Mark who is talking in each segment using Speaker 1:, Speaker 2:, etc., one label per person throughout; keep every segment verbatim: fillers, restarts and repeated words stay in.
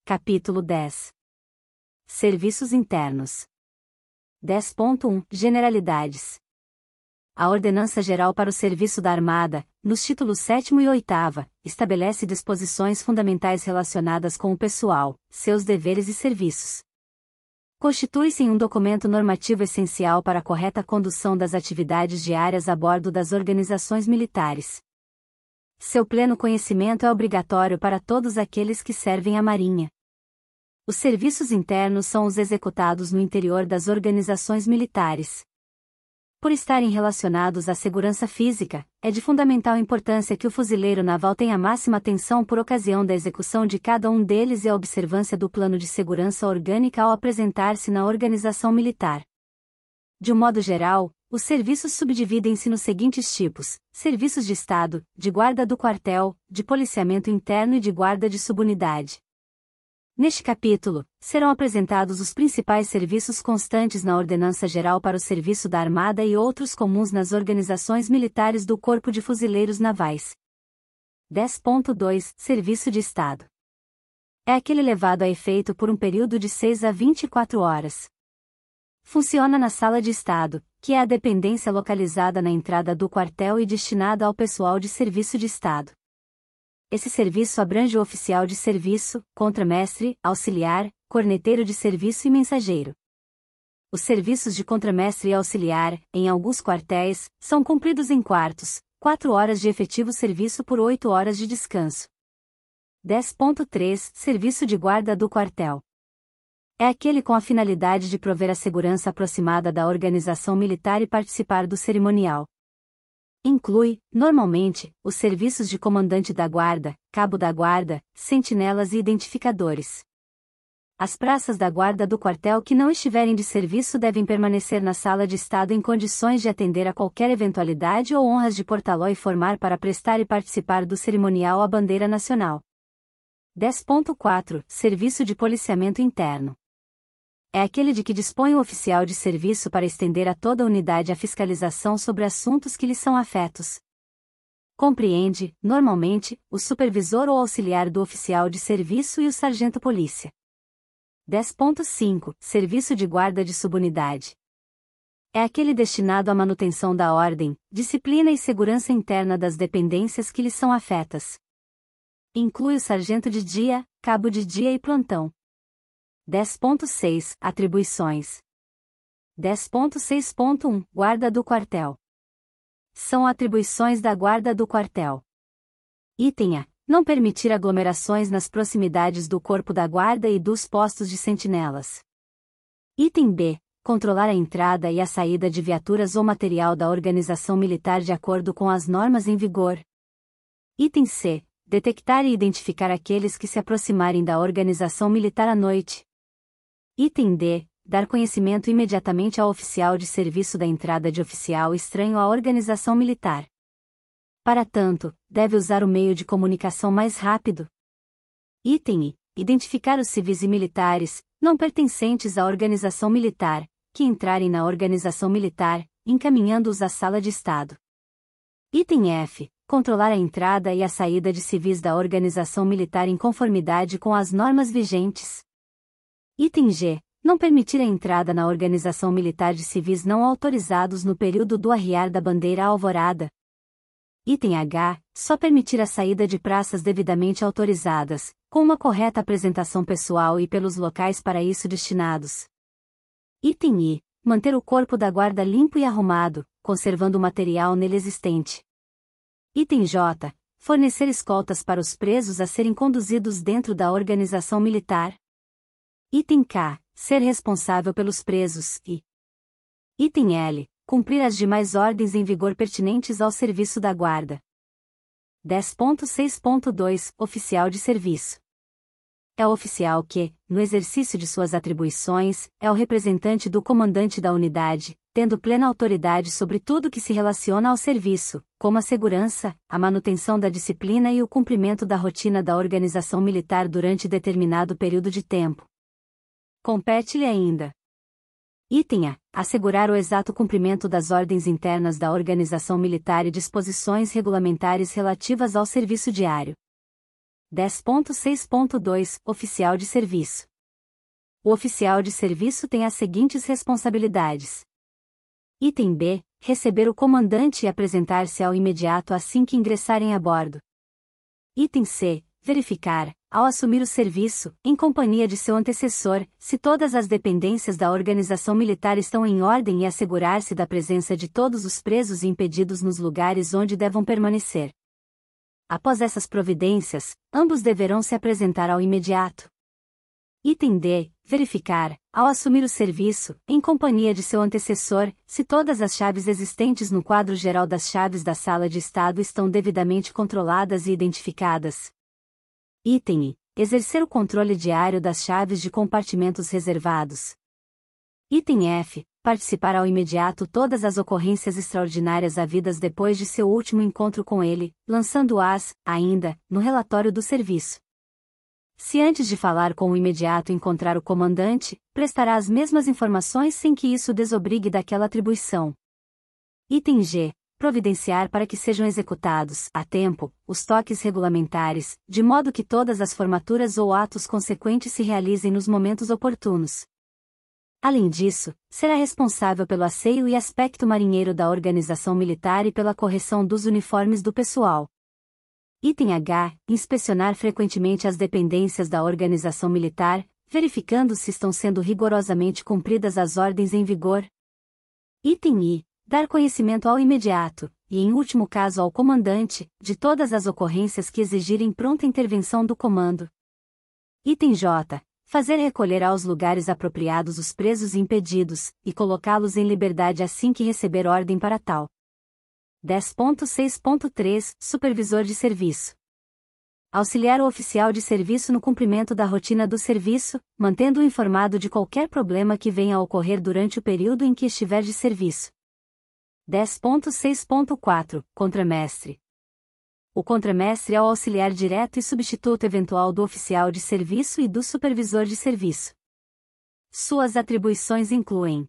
Speaker 1: Capítulo dez. Serviços internos. dez ponto um Generalidades. A Ordenança Geral para o Serviço da Armada, nos títulos sétimo e oitavo, estabelece disposições fundamentais relacionadas com o pessoal, seus deveres e serviços. Constitui-se em um documento normativo essencial para a correta condução das atividades diárias a bordo das organizações militares. Seu pleno conhecimento é obrigatório para todos aqueles que servem à Marinha. Os serviços internos são os executados no interior das organizações militares. Por estarem relacionados à segurança física, é de fundamental importância que o fuzileiro naval tenha máxima atenção por ocasião da execução de cada um deles e a observância do plano de segurança orgânica ao apresentar-se na organização militar. De um modo geral, os serviços subdividem-se nos seguintes tipos: serviços de Estado, de guarda do quartel, de policiamento interno e de guarda de subunidade. Neste capítulo, serão apresentados os principais serviços constantes na Ordenança Geral para o Serviço da Armada e outros comuns nas organizações militares do Corpo de Fuzileiros Navais. dez ponto dois Serviço de Estado. É aquele levado a efeito por um período de seis a vinte e quatro horas. Funciona na Sala de Estado, que é a dependência localizada na entrada do quartel e destinada ao pessoal de serviço de Estado. Esse serviço abrange o oficial de serviço, contramestre, auxiliar, corneteiro de serviço e mensageiro. Os serviços de contramestre e auxiliar, em alguns quartéis, são cumpridos em quartos, quatro horas de efetivo serviço por oito horas de descanso. dez ponto três Serviço de guarda do quartel. É aquele com a finalidade de prover a segurança aproximada da organização militar e participar do cerimonial. Inclui, normalmente, os serviços de comandante da guarda, cabo da guarda, sentinelas e identificadores. As praças da guarda do quartel que não estiverem de serviço devem permanecer na sala de estado em condições de atender a qualquer eventualidade ou honras de portaló e formar para prestar e participar do cerimonial à bandeira nacional. dez ponto quatro Serviço de policiamento interno. É aquele de que dispõe o oficial de serviço para estender a toda a unidade a fiscalização sobre assuntos que lhe são afetos. Compreende, normalmente, o supervisor ou auxiliar do oficial de serviço e o sargento-polícia. dez ponto cinco Serviço de guarda de subunidade. É aquele destinado à manutenção da ordem, disciplina e segurança interna das dependências que lhe são afetas. Inclui o sargento de dia, cabo de dia e plantão. dez ponto seis Atribuições. dez ponto seis ponto um Guarda do quartel. São atribuições da guarda do quartel. Item A. Não permitir aglomerações nas proximidades do corpo da guarda e dos postos de sentinelas. Item B. Controlar a entrada e a saída de viaturas ou material da organização militar de acordo com as normas em vigor. Item C. Detectar e identificar aqueles que se aproximarem da organização militar à noite. Item D. Dar conhecimento imediatamente ao oficial de serviço da entrada de oficial estranho à organização militar. Para tanto, deve usar o meio de comunicação mais rápido. Item I. Identificar os civis e militares, não pertencentes à organização militar, que entrarem na organização militar, encaminhando-os à sala de estado. Item F. Controlar a entrada e a saída de civis da organização militar em conformidade com as normas vigentes. Item G. Não permitir a entrada na organização militar de civis não autorizados no período do arriar da bandeira à alvorada. Item H. Só permitir a saída de praças devidamente autorizadas, com uma correta apresentação pessoal e pelos locais para isso destinados. Item I. Manter o corpo da guarda limpo e arrumado, conservando o material nele existente. Item J. Fornecer escoltas para os presos a serem conduzidos dentro da organização militar. Item K. Ser responsável pelos presos e. Item L. Cumprir as demais ordens em vigor pertinentes ao serviço da guarda. dez ponto seis ponto dois Oficial de serviço. É o oficial que, no exercício de suas atribuições, é o representante do comandante da unidade, tendo plena autoridade sobre tudo que se relaciona ao serviço, como a segurança, a manutenção da disciplina e o cumprimento da rotina da organização militar durante determinado período de tempo. Compete-lhe ainda. Item A. Assegurar o exato cumprimento das ordens internas da organização militar e disposições regulamentares relativas ao serviço diário. dez ponto seis ponto dois Oficial de serviço. O oficial de serviço tem as seguintes responsabilidades. Item B. Receber o comandante e apresentar-se ao imediato assim que ingressarem a bordo. Item C. Verificar, ao assumir o serviço, em companhia de seu antecessor, se todas as dependências da organização militar estão em ordem e assegurar-se da presença de todos os presos e impedidos nos lugares onde devam permanecer. Após essas providências, ambos deverão se apresentar ao imediato. Item D. Verificar, ao assumir o serviço, em companhia de seu antecessor, se todas as chaves existentes no quadro geral das chaves da sala de estado estão devidamente controladas e identificadas. Item I. Exercer o controle diário das chaves de compartimentos reservados. Item F. Participar ao imediato todas as ocorrências extraordinárias havidas depois de seu último encontro com ele, lançando-as, ainda, no relatório do serviço. Se antes de falar com o imediato encontrar o comandante, prestará as mesmas informações sem que isso desobrigue daquela atribuição. Item G. Providenciar para que sejam executados, a tempo, os toques regulamentares, de modo que todas as formaturas ou atos consequentes se realizem nos momentos oportunos. Além disso, será responsável pelo asseio e aspecto marinheiro da organização militar e pela correção dos uniformes do pessoal. Item H. Inspecionar frequentemente as dependências da organização militar, verificando se estão sendo rigorosamente cumpridas as ordens em vigor. Item I. Dar conhecimento ao imediato, e em último caso ao comandante, de todas as ocorrências que exigirem pronta intervenção do comando. Item J. Fazer recolher aos lugares apropriados os presos e impedidos, e colocá-los em liberdade assim que receber ordem para tal. dez ponto seis ponto três Supervisor de serviço. Auxiliar o oficial de serviço no cumprimento da rotina do serviço, mantendo-o informado de qualquer problema que venha a ocorrer durante o período em que estiver de serviço. dez ponto seis ponto quatro Contramestre. O contramestre é o auxiliar direto e substituto eventual do oficial de serviço e do supervisor de serviço. Suas atribuições incluem: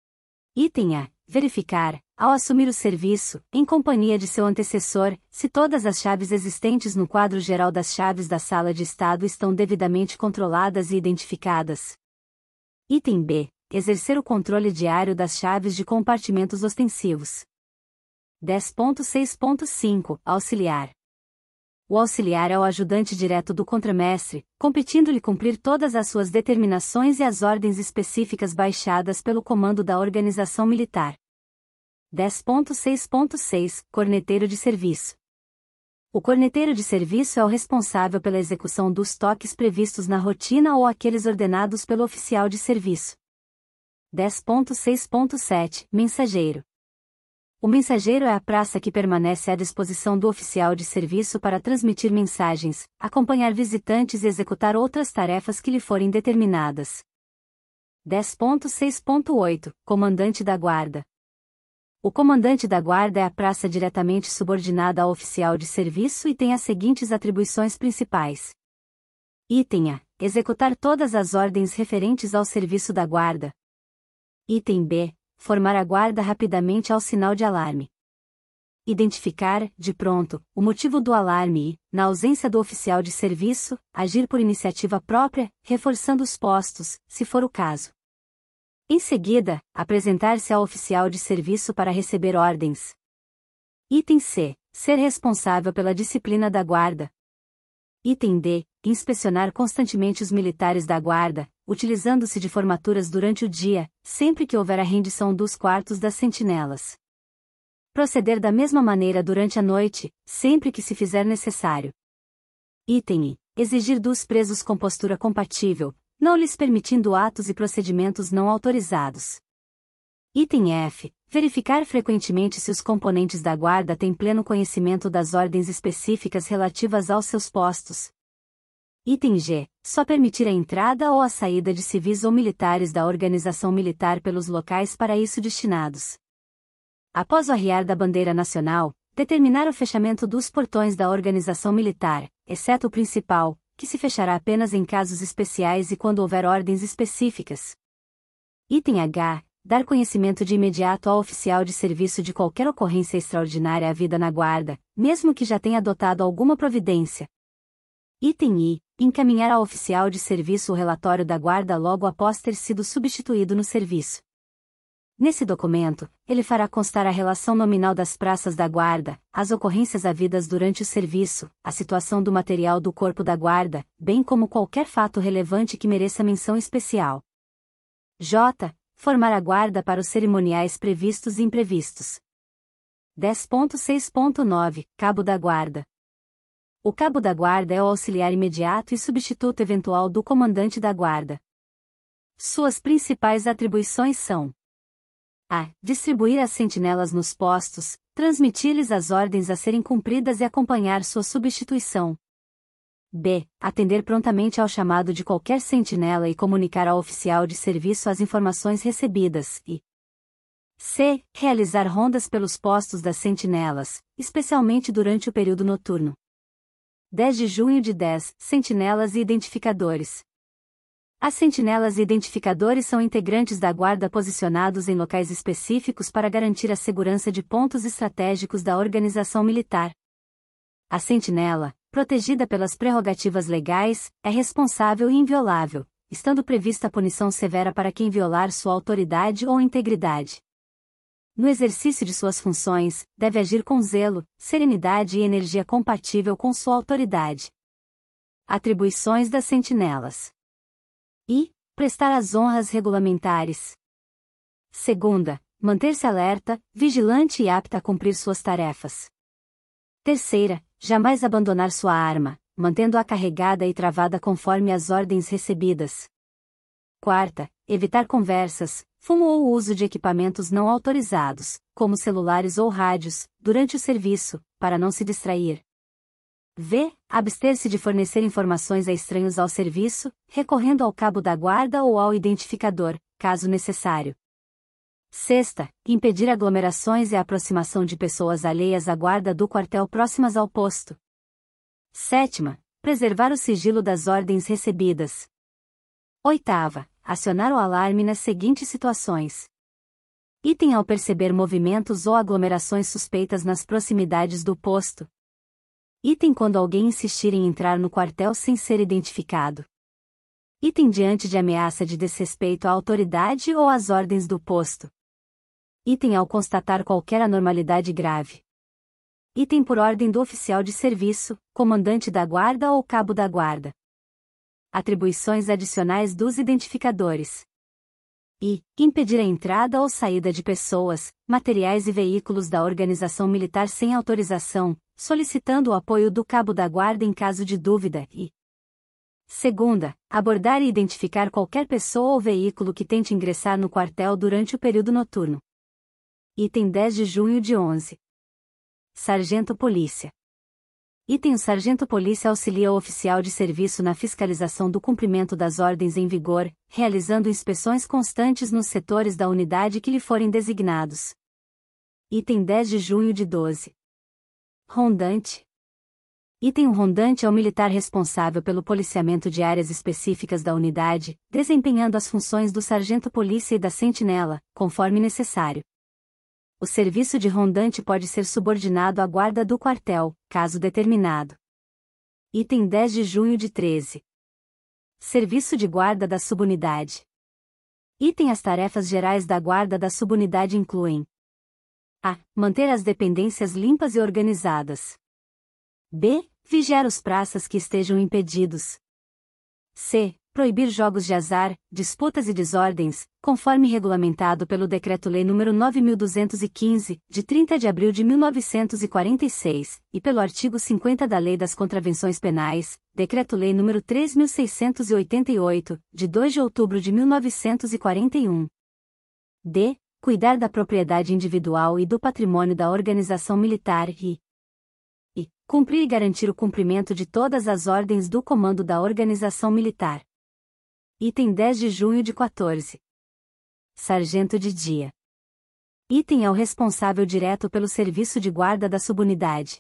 Speaker 1: Item A. Verificar, ao assumir o serviço, em companhia de seu antecessor, se todas as chaves existentes no quadro geral das chaves da sala de estado estão devidamente controladas e identificadas. Item B. Exercer o controle diário das chaves de compartimentos ostensivos. dez ponto seis ponto cinco Auxiliar. O auxiliar é o ajudante direto do contramestre, competindo-lhe cumprir todas as suas determinações e as ordens específicas baixadas pelo comando da organização militar. dez ponto seis ponto seis Corneteiro de serviço. O corneteiro de serviço é o responsável pela execução dos toques previstos na rotina ou aqueles ordenados pelo oficial de serviço. dez ponto seis ponto sete Mensageiro. O mensageiro é a praça que permanece à disposição do oficial de serviço para transmitir mensagens, acompanhar visitantes e executar outras tarefas que lhe forem determinadas. dez ponto seis ponto oito Comandante da Guarda. O comandante da guarda é a praça diretamente subordinada ao oficial de serviço e tem as seguintes atribuições principais. Item A. Executar todas as ordens referentes ao serviço da guarda. Item B. Formar a guarda rapidamente ao sinal de alarme. Identificar, de pronto, o motivo do alarme e, na ausência do oficial de serviço, agir por iniciativa própria, reforçando os postos, se for o caso. Em seguida, apresentar-se ao oficial de serviço para receber ordens. Item C. Ser responsável pela disciplina da guarda. Item D. Inspecionar constantemente os militares da guarda, utilizando-se de formaturas durante o dia, sempre que houver a rendição dos quartos das sentinelas. Proceder da mesma maneira durante a noite, sempre que se fizer necessário. Item I. Exigir dos presos compostura compatível, não lhes permitindo atos e procedimentos não autorizados. Item F. Verificar frequentemente se os componentes da guarda têm pleno conhecimento das ordens específicas relativas aos seus postos. Item G. Só permitir a entrada ou a saída de civis ou militares da organização militar pelos locais para isso destinados. Após o arriar da bandeira nacional, determinar o fechamento dos portões da organização militar, exceto o principal, que se fechará apenas em casos especiais e quando houver ordens específicas. Item H. Dar conhecimento de imediato ao oficial de serviço de qualquer ocorrência extraordinária havida na guarda, mesmo que já tenha adotado alguma providência. Item I. Encaminhar ao oficial de serviço o relatório da guarda logo após ter sido substituído no serviço. Nesse documento, ele fará constar a relação nominal das praças da guarda, as ocorrências havidas durante o serviço, a situação do material do corpo da guarda, bem como qualquer fato relevante que mereça menção especial. J. Formar a guarda para os cerimoniais previstos e imprevistos. dez ponto seis ponto nove. Cabo da guarda. O cabo da guarda é o auxiliar imediato e substituto eventual do comandante da guarda. Suas principais atribuições são: a. Distribuir as sentinelas nos postos, transmitir-lhes as ordens a serem cumpridas e acompanhar sua substituição. B. Atender prontamente ao chamado de qualquer sentinela e comunicar ao oficial de serviço as informações recebidas, e C. Realizar rondas pelos postos das sentinelas, especialmente durante o período noturno. dez de junho de dez. Sentinelas e identificadores. As sentinelas e identificadores são integrantes da guarda posicionados em locais específicos para garantir a segurança de pontos estratégicos da organização militar. A sentinela, protegida pelas prerrogativas legais, é responsável e inviolável, estando prevista a punição severa para quem violar sua autoridade ou integridade. No exercício de suas funções, deve agir com zelo, serenidade e energia compatível com sua autoridade. Atribuições das sentinelas. I. Prestar as honras regulamentares. Segunda. Manter-se alerta, vigilante e apta a cumprir suas tarefas. Terceira. Jamais abandonar sua arma, mantendo-a carregada e travada conforme as ordens recebidas. Quarta. Evitar conversas, fumo ou uso de equipamentos não autorizados, como celulares ou rádios, durante o serviço, para não se distrair. V. Abster-se de fornecer informações a estranhos ao serviço, recorrendo ao cabo da guarda ou ao identificador, caso necessário. Sexta. Impedir aglomerações e a aproximação de pessoas alheias à guarda do quartel próximas ao posto. Sétima. Preservar o sigilo das ordens recebidas. Oitava. Acionar o alarme nas seguintes situações. Item ao perceber movimentos ou aglomerações suspeitas nas proximidades do posto. Item quando alguém insistir em entrar no quartel sem ser identificado. Item diante de ameaça de desrespeito à autoridade ou às ordens do posto. Item ao constatar qualquer anormalidade grave. Item por ordem do oficial de serviço, comandante da guarda ou cabo da guarda. Atribuições adicionais dos identificadores. I. Impedir a entrada ou saída de pessoas, materiais e veículos da organização militar sem autorização, solicitando o apoio do cabo da guarda em caso de dúvida e segunda, abordar e identificar qualquer pessoa ou veículo que tente ingressar no quartel durante o período noturno. Item dez de junho de onze. Sargento Polícia. Item: o Sargento Polícia auxilia o oficial de serviço na fiscalização do cumprimento das ordens em vigor, realizando inspeções constantes nos setores da unidade que lhe forem designados. Item dez de junho de doze. Rondante. Item: o rondante é o militar responsável pelo policiamento de áreas específicas da unidade, desempenhando as funções do Sargento Polícia e da sentinela, conforme necessário. O serviço de rondante pode ser subordinado à guarda do quartel, caso determinado. Item dez de junho de treze. Serviço de guarda da subunidade. Item: as tarefas gerais da guarda da subunidade incluem: a. Manter as dependências limpas e organizadas. B. Vigiar os praças que estejam impedidos. C. Proibir jogos de azar, disputas e desordens, conforme regulamentado pelo Decreto-Lei nº nove mil duzentos e quinze, de trinta de abril de mil novecentos e quarenta e seis, e pelo artigo cinquenta da Lei das Contravenções Penais, Decreto-Lei nº três mil seiscentos e oitenta e oito, de dois de outubro de mil novecentos e quarenta e um. D. Cuidar da propriedade individual e do patrimônio da organização militar e e cumprir e garantir o cumprimento de todas as ordens do comando da organização militar. Item dez de junho de quatorze. Sargento de dia. Item: é o responsável direto pelo serviço de guarda da subunidade.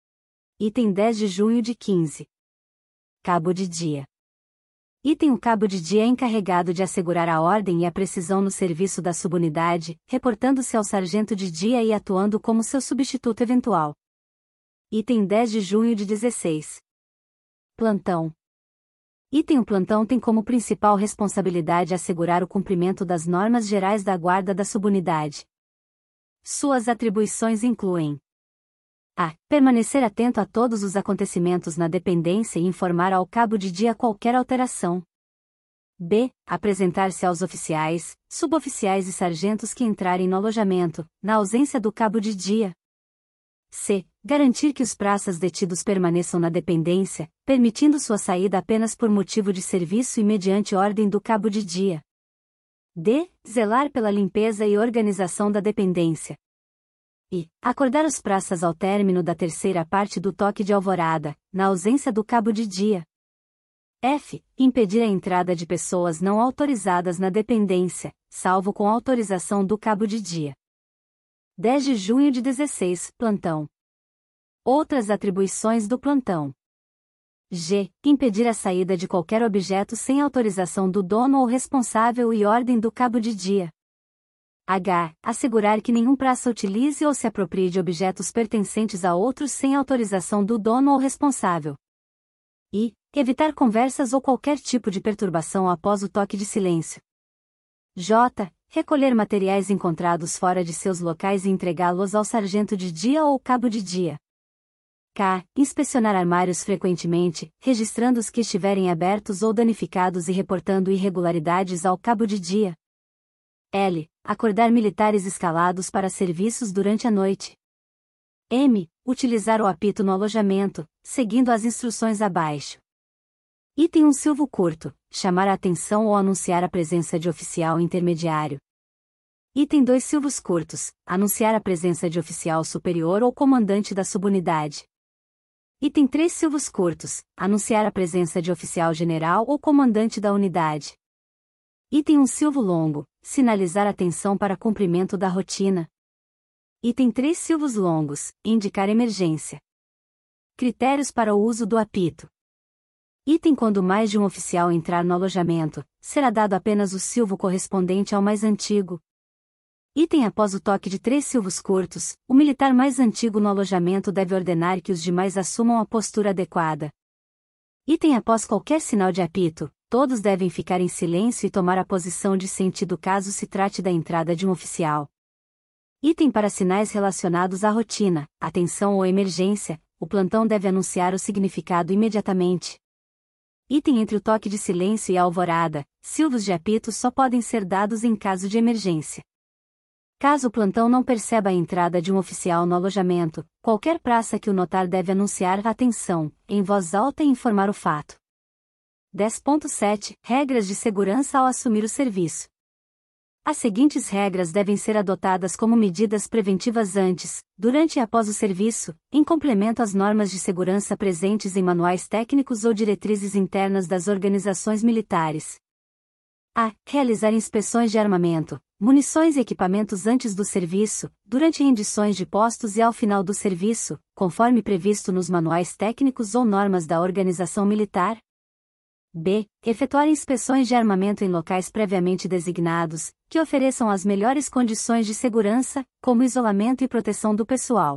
Speaker 1: Item dez de junho de quinze. Cabo de dia. Item: o cabo de dia é encarregado de assegurar a ordem e a precisão no serviço da subunidade, reportando-se ao sargento de dia e atuando como seu substituto eventual. Item dez de junho de dezesseis. Plantão. Item O plantão tem como principal responsabilidade assegurar o cumprimento das normas gerais da guarda da subunidade. Suas atribuições incluem: a. Permanecer atento a todos os acontecimentos na dependência e informar ao cabo de dia qualquer alteração. B. Apresentar-se aos oficiais, suboficiais e sargentos que entrarem no alojamento, na ausência do cabo de dia. C. Garantir que os praças detidos permaneçam na dependência, permitindo sua saída apenas por motivo de serviço e mediante ordem do cabo de dia. D. Zelar pela limpeza e organização da dependência. E. Acordar os praças ao término da terceira parte do toque de alvorada, na ausência do cabo de dia. F. Impedir a entrada de pessoas não autorizadas na dependência, salvo com autorização do cabo de dia. dez de junho de dezesseis, plantão. Outras atribuições do plantão. G. Impedir a saída de qualquer objeto sem autorização do dono ou responsável e ordem do cabo de dia. H. Assegurar que nenhum praça utilize ou se aproprie de objetos pertencentes a outros sem autorização do dono ou responsável. I. Evitar conversas ou qualquer tipo de perturbação após o toque de silêncio. J. Recolher materiais encontrados fora de seus locais e entregá-los ao sargento de dia ou cabo de dia. K. Inspecionar armários frequentemente, registrando os que estiverem abertos ou danificados e reportando irregularidades ao cabo de dia. L. Acordar militares escalados para serviços durante a noite. M. Utilizar o apito no alojamento, seguindo as instruções abaixo. Item um Silvo curto. Chamar a atenção ou anunciar a presença de oficial intermediário. Item dois Silvos curtos. Anunciar a presença de oficial superior ou comandante da subunidade. Item três Silvos curtos. Anunciar a presença de oficial general ou comandante da unidade. Item um Silvo longo. Sinalizar atenção para cumprimento da rotina. Item três Silvos longos. Indicar emergência. Critérios para o uso do apito. Item quando mais de um oficial entrar no alojamento, será dado apenas o silvo correspondente ao mais antigo. Item após o toque de três silvos curtos, o militar mais antigo no alojamento deve ordenar que os demais assumam a postura adequada. Item após qualquer sinal de apito, todos devem ficar em silêncio e tomar a posição de sentido caso se trate da entrada de um oficial. Item para sinais relacionados à rotina, atenção ou emergência, o plantão deve anunciar o significado imediatamente. Item entre o toque de silêncio e a alvorada, silvos de apito só podem ser dados em caso de emergência. Caso o plantão não perceba a entrada de um oficial no alojamento, qualquer praça que o notar deve anunciar atenção, em voz alta e informar o fato. dez ponto sete Regras de segurança ao assumir o serviço. As seguintes regras devem ser adotadas como medidas preventivas antes, durante e após o serviço, em complemento às normas de segurança presentes em manuais técnicos ou diretrizes internas das organizações militares. A. Realizar inspeções de armamento, munições e equipamentos antes do serviço, durante rendições de postos e ao final do serviço, conforme previsto nos manuais técnicos ou normas da organização militar. B. Efetuar inspeções de armamento em locais previamente designados, que ofereçam as melhores condições de segurança, como isolamento e proteção do pessoal.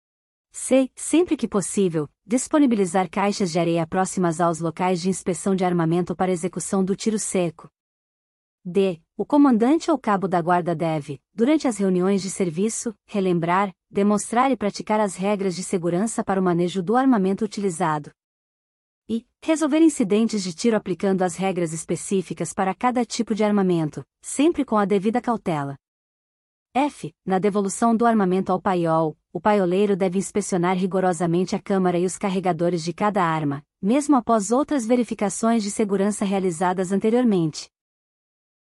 Speaker 1: C. Sempre que possível, disponibilizar caixas de areia próximas aos locais de inspeção de armamento para execução do tiro seco. D. O comandante ou cabo da guarda deve, durante as reuniões de serviço, relembrar, demonstrar e praticar as regras de segurança para o manejo do armamento utilizado. E. Resolver incidentes de tiro aplicando as regras específicas para cada tipo de armamento, sempre com a devida cautela. F. Na devolução do armamento ao paiol, o paioleiro deve inspecionar rigorosamente a câmara e os carregadores de cada arma, mesmo após outras verificações de segurança realizadas anteriormente.